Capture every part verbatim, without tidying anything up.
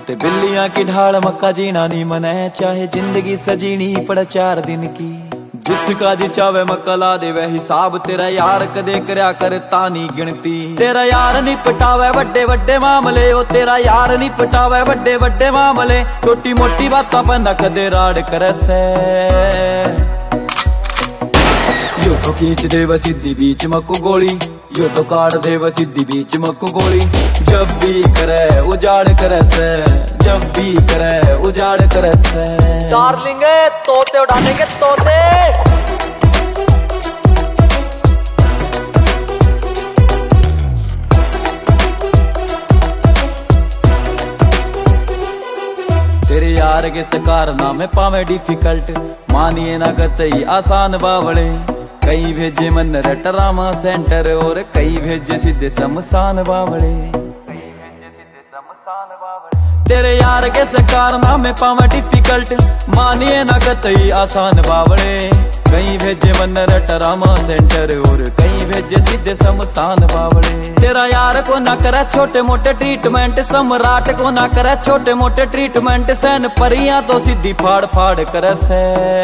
ते बिल्लियां की ढाल मक्का जीना नी मने, चाहे जिंदगी सजीनी पड़े चार दिन की। जिसका जी चावे मक्का ला देवे हिसाब, तेरा यार कदे करया कर तानी गिनती। तेरा यार नी पटावे वड्डे वड्डे मामले, ओ तेरा यार नी पटावे वड्डे वड्डे मामले। छोटी मोटी बातां पर न कदे राड़ करे से, यो तो खींच देव सीधी बीच मक्कू गोली, यो तो काट देव सीधी बीच मक्कू गोली। जब भी करे उजाड़ करे से, जब भी करे उजाड़ करे से। डार्लिंग तोते उड़ाने के तोते। तेरे यार के सकार नाम पावे डिफिकल्ट, मानिए ना कतई आसान बावड़े। कई भेजे मन ट्रामा सेंटर और कई भेजे सीधे शमशान बावड़े। तेरे यार के सकार नाम पावे डिफिकल्ट, मानिए ना कतई आसान बावड़े। कई भेजे मन ट्रामा सेंटर और कई भेजे सीधे शमशान बावड़े। तेरा यार को ना करे छोटे मोटे ट्रीटमेंट, सम्राट को ना करे छोटे मोटे ट्रीटमेंट। सैन परियां तो सीधी फाड़ फाड़ करे से,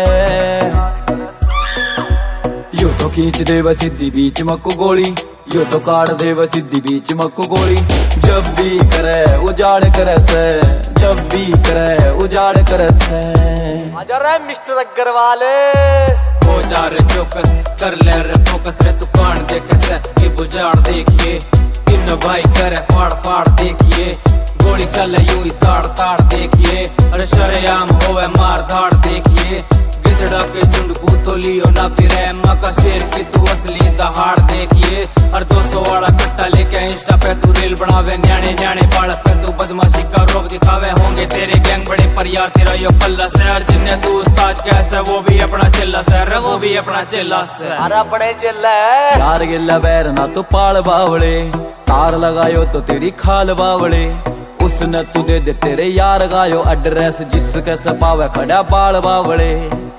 यो तो खींच देव सीधी बीच मक्कू गोली, यो तो काट देव सीधी बीच मक्कू गोली। जब भी करे उजाड़ करे से, जब भी करे उजाड़ करे से। आजा रे मिस्टर अग्रवाल, हो जा रे चौकस कर ले रे फोकस रे, तू कान देखे से ये बुझाड़ देखिए। तीनों भाई करे फाड़ फाड़ देखिए, गोली चले यूं ही ताड़ ताड़ देखिए। अरे शरेआम होवे मार धाड़ देखिए। गिदड़ा के झुंड को तो लियो ना फिरे, मका शेर की तू असली दहाड़ देखिए। और दो सौ वाला कट्टा लेके इंस्टा पे तू रील बनावे, न्याणे न्याणे बालक पे तू बदमाशी का रोब दिखावे। होंगे तेरे गैंग बड़े पर यार तेरा यो पल्ला शहर, जिन्हें तू उस्ताद कैसे वो भी अपना चिल्ला शहर, वो भी अपना चिल्ला शहर। अरे बड़े चिल्ला यार गिल्ला बैर ना तो पाल बावड़े, तार लगायो तो तेरी खाल बावड़े। उसने तू दे दे तेरे यार गायो एड्रेस, जिसके सपावे खड़ा बाल बावड़े।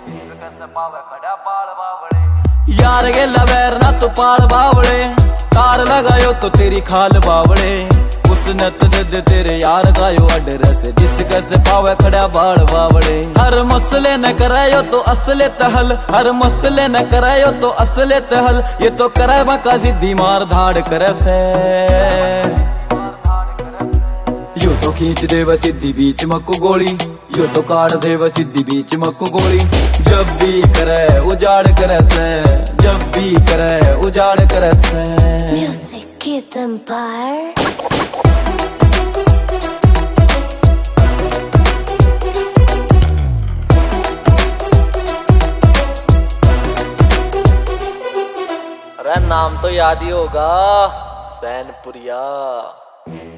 यार के लबैर ना तो पाल बावड़े, तार लगायो तो तेरी खाल बावड़े। उसने तो दे दे तेरे यार गायो एड्रेस, जिसके से पावे खड़ा बाल बावड़े। हर मसले न करायो तो असले तहल, हर मसले न करायो तो असले तहल। ये तो करे मका जिद्दी मार धाड़ करे से, यो तो खींच देव सीधी बीच मक्कू गोली, यो तो काट देव सीधी बीच मक्कू गोली। जब भी करे उजाड़ करे से, जब भी करे उजाड़ करे से। Music Kid Empire. अरे नाम तो याद ही होगा, सैनपुरिया।